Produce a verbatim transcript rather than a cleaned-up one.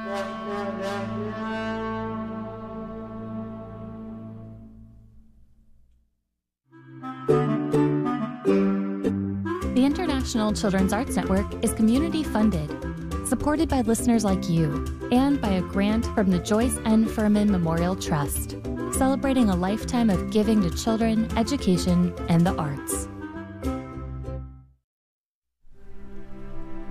The International Children's Arts Network is community-funded, supported by listeners like you, and by a grant from the Joyce N. Furman Memorial Trust, celebrating a lifetime of giving to children, education, and the arts.